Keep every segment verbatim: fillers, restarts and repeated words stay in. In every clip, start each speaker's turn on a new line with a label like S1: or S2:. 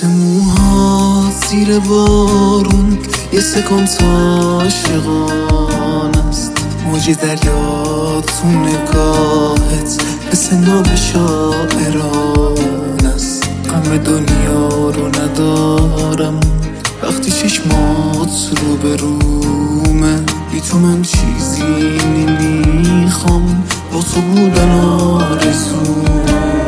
S1: مثل موها زیر بارون یه سکانس عاشقان است. موج دریا تو نگاهت مثل ناب شاعران است. غم دنیا رو ندارم وقتی چشمات رو به رومه. بی تو من چیزی نمیخوام، با تو بودن آرزومه.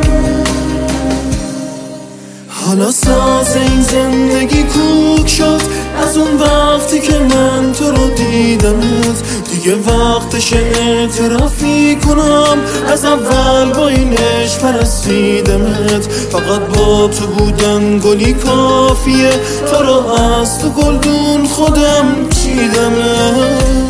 S1: حالا ساز این زندگی کوک شد از اون وقتی که من تو رو دیدمت. دیگه وقتش اعترافی کنم از اول با این عشق پرستیدمت. فقط با تو بودن گلی کافیه، تو رو از تو گلدون خودم چیدمت.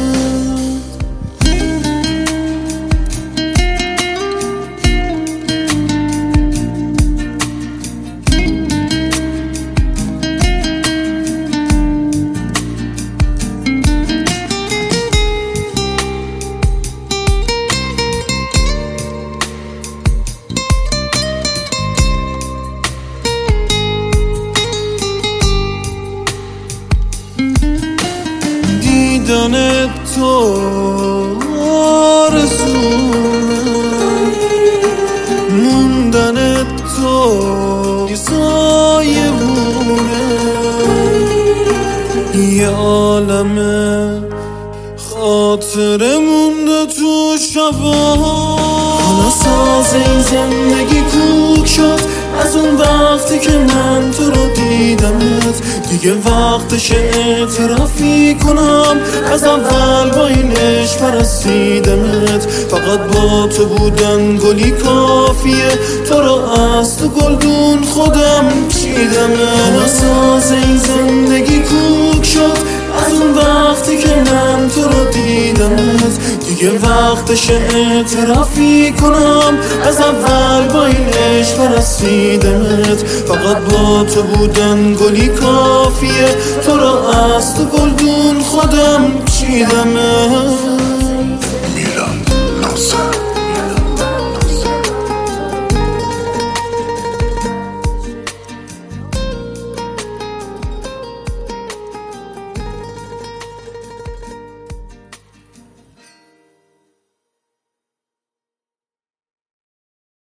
S1: دیدن تو آرزومه، موندن تو سایه مونه. یه عالمه خاطره مونده تو شبا. حالا ساز این زندگی کوک شد از اون وقتی که من تو رو دیدمت. دیگه وقتش اعترافی کنم از اول با این عشق پرستیدمت. فقط با تو بودن گلی کافیه، تو رو از تو گلدون خودم چیدمت. حالا ساز این زندگی کوک شد از اون وقتی که من تو رو دیدمت. دیگه وقتش اعترافی کنم از اول با این عشق پرستیدمت. فقط با تو بودن گلی کافیه، تو رو از تو گلدون خودم چیدمت.